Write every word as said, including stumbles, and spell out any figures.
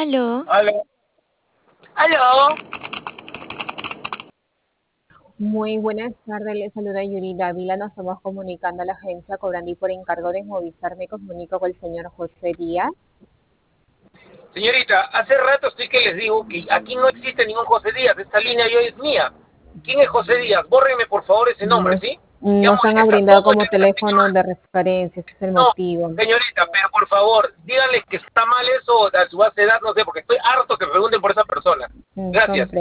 Aló. Aló. Aló. Muy buenas tardes, le saluda Yuri Dávila. Nos estamos comunicando a la agencia Cobrandi por encargo de Movistar. Me comunico con el señor José Díaz. Señorita, hace rato estoy que les digo que aquí no existe ningún José Díaz. Esta línea yo es mía. ¿Quién es José Díaz? Bórreme por favor ese nombre, Nos, ¿sí? Ya nos han molesta brindado todo el como día esta teléfono señora. de referencia, ese es el No, motivo. señorita, pero por favor, díganle que está mal eso de su base de datos, no sé, porque estoy harto que me pregunten por esa persona. Mm, Gracias.